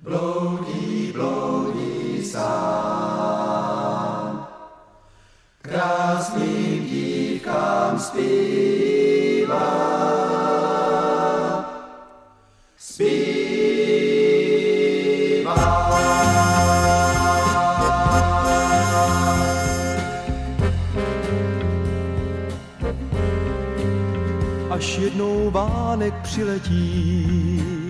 bloudí, bloudí sám. Krásným dívkám zpívá, zpívá. Až jednou Vánek přiletí,